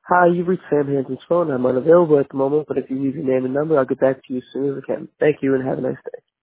Hi, you've reached Sam Hanson's phone. I'm unavailable at the moment, but if you leave your name and number, I'll get back to you as soon as I can. Thank you and have a nice day.